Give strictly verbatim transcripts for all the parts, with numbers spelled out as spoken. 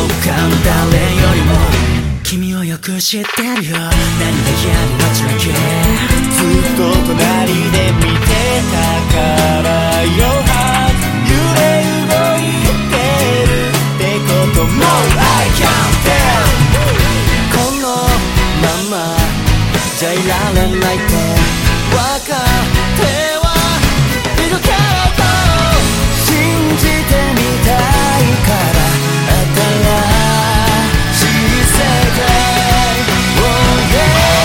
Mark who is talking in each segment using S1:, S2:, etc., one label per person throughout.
S1: 他の誰よりも君をよく知ってるよ。何が嫌でどちらけずっと隣で見てたからよ。揺れ動いてるってことも I can't tell このままじゃいられないって分かってはいるけど信じてみたいから新しい世界、oh yeah。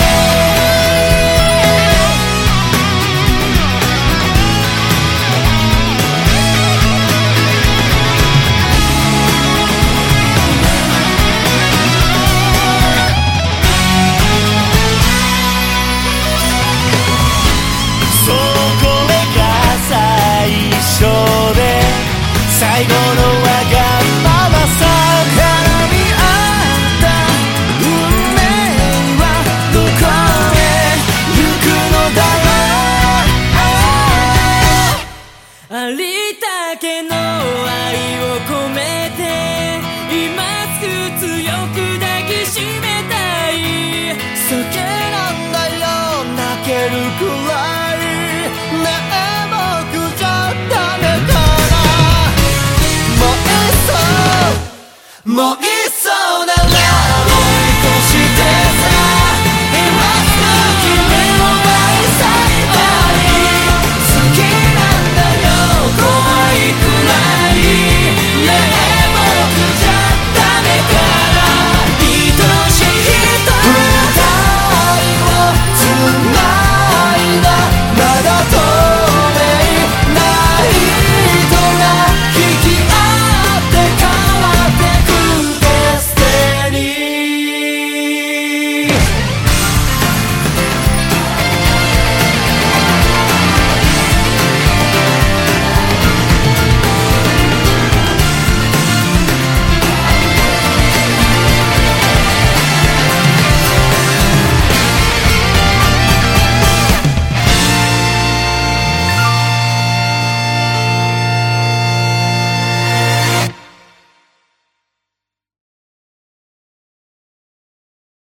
S1: そうこれが最初で最後のわがままさ。絡み合った運命はどこへ行くのだろう。ありったけの愛を込めて今すぐ強く抱きしめたい。好きなんだよ泣けるくらいねえ僕じゃダメかな。もういっそもういっそ